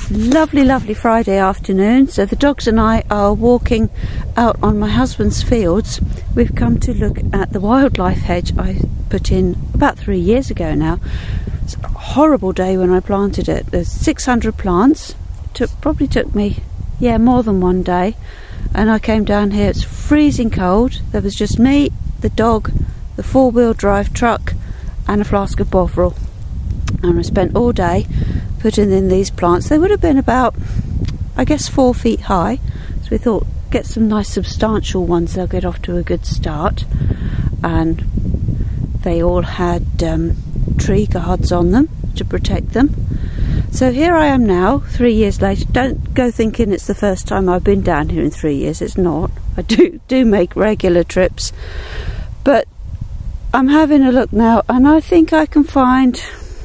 Lovely, lovely Friday afternoon. So the dogs and I are walking out on my husband's fields. We've come to look at the wildlife hedge I put in about 3 years ago now. It's a horrible day when I planted it. There's 600 plants. Probably took me, more than one day. And I came down here. It's freezing cold. There was just me, the dog, the four-wheel drive truck and a flask of Bovril. And I spent all day putting in these plants. They would have been about, 4 feet high. So we thought, get some nice substantial ones, they'll get off to a good start. And they all had tree guards on them to protect them. So here I am now, 3 years later. Don't go thinking it's the first time I've been down here in 3 years. It's not. I do make regular trips. But I'm having a look now, and I think I can find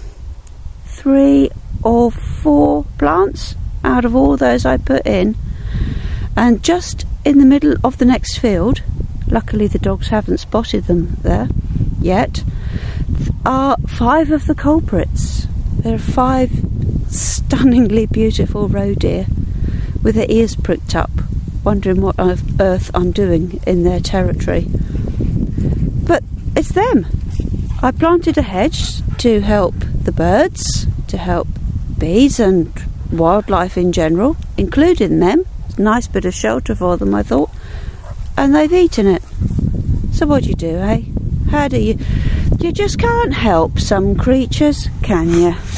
3 or 4 plants out of all those I put in. And just in the middle of the next field, luckily the dogs haven't spotted them there yet, are 5 of the culprits. There are 5 stunningly beautiful roe deer with their ears pricked up, wondering what on earth I'm doing in their territory. But it's them. I planted a hedge to help the birds, to help bees and wildlife in general, including them. It's a nice bit of shelter for them, I thought. And they've eaten it. So what do you do, eh? How do you... You just can't help some creatures, can you?